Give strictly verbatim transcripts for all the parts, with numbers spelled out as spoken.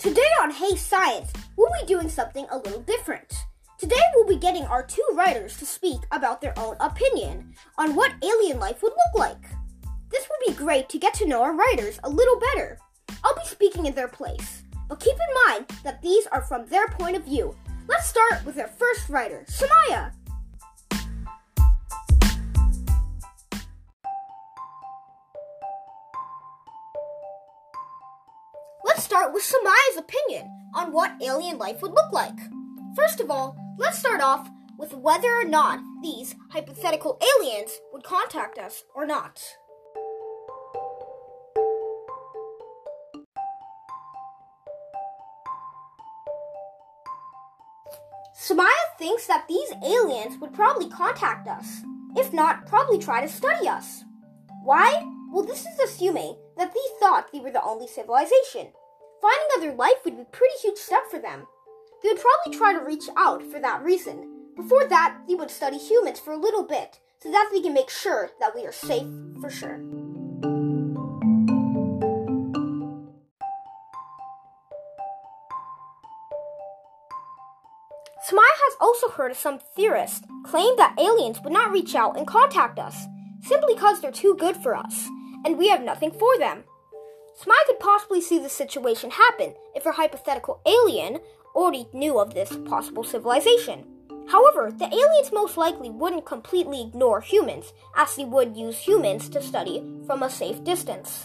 Today on Hey Science, we'll be doing something a little different. Today we'll be getting our two writers to speak about their own opinion on what alien life would look like. This would be great to get to know our writers a little better. I'll be speaking in their place, but keep in mind that these are from their point of view. Let's start with our first writer, Samaya. Let's start with Samaya's opinion on what alien life would look like. First of all, let's start off with whether or not these hypothetical aliens would contact us or not. Samaya thinks that these aliens would probably contact us. If not, probably try to study us. Why? Well, this is assuming that they thought they were the only civilization. Finding other life would be a pretty huge step for them. They would probably try to reach out for that reason. Before that, they would study humans for a little bit so that they can make sure that we are safe for sure. Samaya has also heard of some theorists claim that aliens would not reach out and contact us simply because they're too good for us and we have nothing for them. Samaya could possibly see this situation happen if her hypothetical alien already knew of this possible civilization. However, the aliens most likely wouldn't completely ignore humans, as they would use humans to study from a safe distance.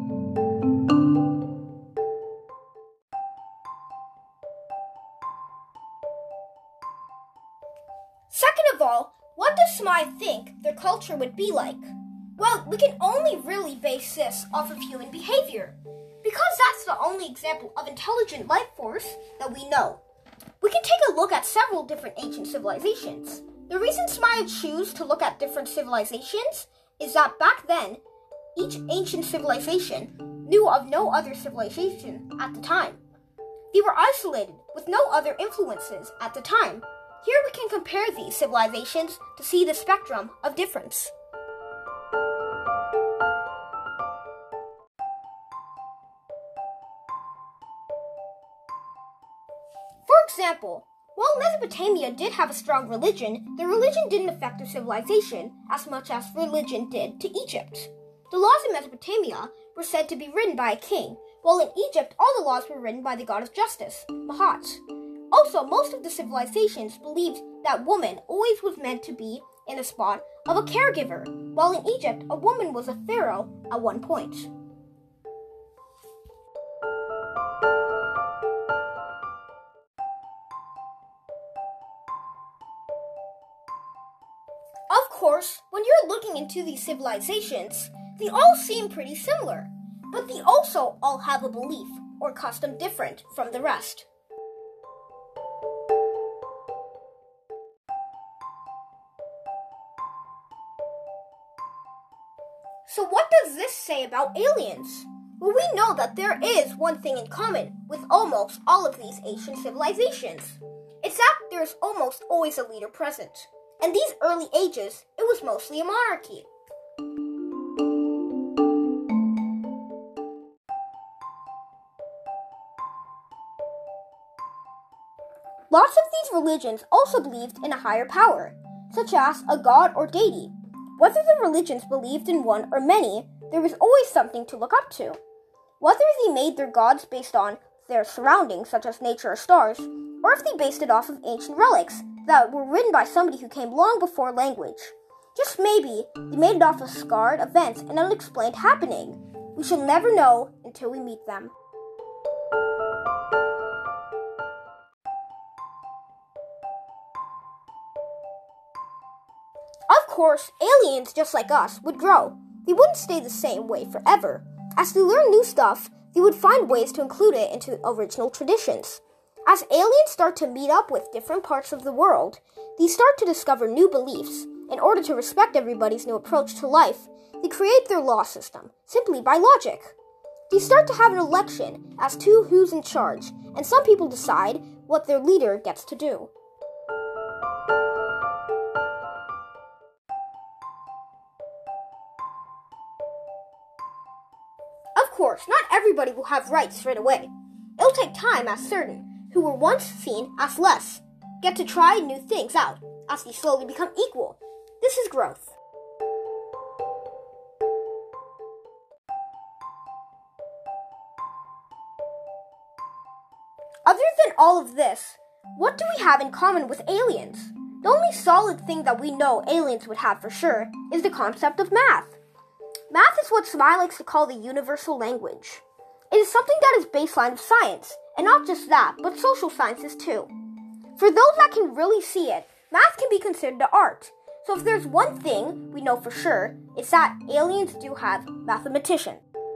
Second of all, what does Samaya think their culture would be like? Well, we can only really base this off of human behavior, because that's the only example of intelligent life force that we know. We can take a look at several different ancient civilizations. The reason Samaya chose to look at different civilizations is that back then, each ancient civilization knew of no other civilization at the time. They were isolated with no other influences at the time. Here we can compare these civilizations to see the spectrum of difference. For example, while Mesopotamia did have a strong religion, the religion didn't affect their civilization as much as religion did to Egypt. The laws in Mesopotamia were said to be written by a king, while in Egypt all the laws were written by the god of justice, Mahat. Also, most of the civilizations believed that woman always was meant to be in the spot of a caregiver, while in Egypt a woman was a pharaoh at one point. Of course, when you're looking into these civilizations, they all seem pretty similar, but they also all have a belief or custom different from the rest. So what does this say about aliens? Well, we know that there is one thing in common with almost all of these ancient civilizations. It's that there's almost always a leader present. In these early ages, it was mostly a monarchy. Lots of these religions also believed in a higher power, such as a god or deity. Whether the religions believed in one or many, there was always something to look up to. Whether they made their gods based on their surroundings, such as nature or stars, or if they based it off of ancient relics that were written by somebody who came long before language. Just maybe, they made it off of scarred events and unexplained happening. We shall never know until we meet them. Of course, aliens, just like us, would grow. They wouldn't stay the same way forever. As they learn new stuff, they would find ways to include it into original traditions. As aliens start to meet up with different parts of the world, they start to discover new beliefs. In order to respect everybody's new approach to life, they create their law system, simply by logic. They start to have an election as to who's in charge, and some people decide what their leader gets to do. Of course, not everybody will have rights right away. It'll will take time as certain, who were once seen as less, get to try new things out as they slowly become equal. This is growth. Other than all of this, what do we have in common with aliens? The only solid thing that we know aliens would have for sure is the concept of math. Math is what Smile likes to call the universal language. It is something that is baseline of science, and not just that, but social sciences too. For those that can really see it, math can be considered an art. So if there's one thing we know for sure, it's that aliens do have mathematicians.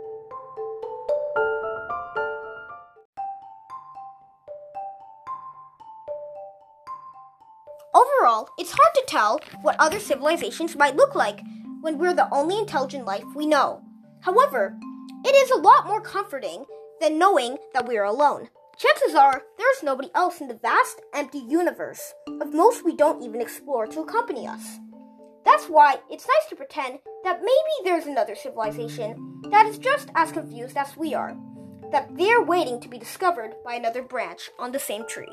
Overall, it's hard to tell what other civilizations might look like when we're the only intelligent life we know. However, it is a lot more comforting than knowing that we are alone. Chances are there's nobody else in the vast, empty universe of most we don't even explore to accompany us. That's why it's nice to pretend that maybe there's another civilization that is just as confused as we are, that they're waiting to be discovered by another branch on the same tree.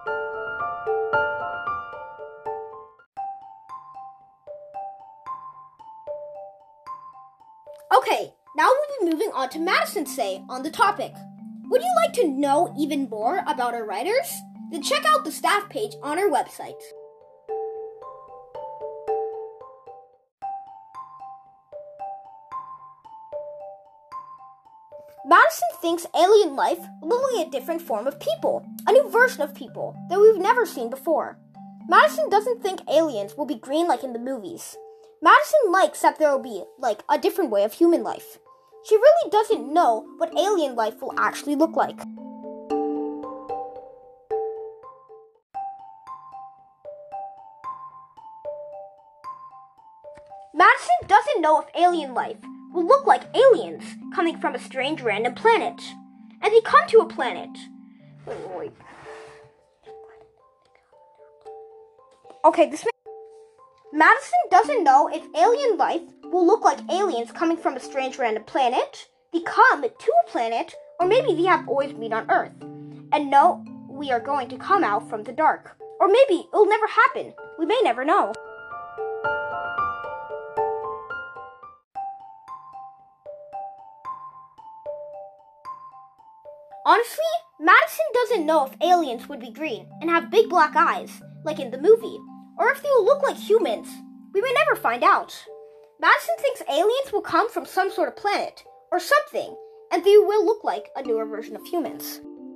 Okay, now we'll be moving on to Madison's say on the topic. Would you like to know even more about our writers? Then check out the staff page on our website. Madison thinks alien life will look like a different form of people, a new version of people that we've never seen before. Madison doesn't think aliens will be green like in the movies. Madison likes that there will be, like, a different way of human life. She really doesn't know what alien life will actually look like. Madison doesn't know if alien life will look like aliens coming from a strange random planet. And they come to a planet. Wait, wait, wait. Okay, this Madison doesn't know if alien life will look like aliens coming from a strange random planet, they come to a planet, or maybe they have always been on Earth, and know we are going to come out from the dark. Or maybe it'll never happen. We may never know. Honestly, Madison doesn't know if aliens would be green and have big black eyes, like in the movie, or if they will look like humans. We may never find out. Madison thinks aliens will come from some sort of planet, or something, and they will look like a newer version of humans.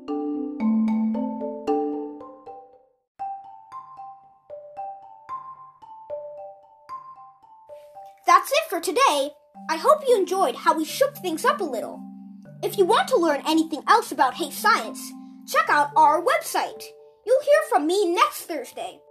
That's it for today. I hope you enjoyed how we shook things up a little. If you want to learn anything else about Hey Science, check out our website. You'll hear from me next Thursday.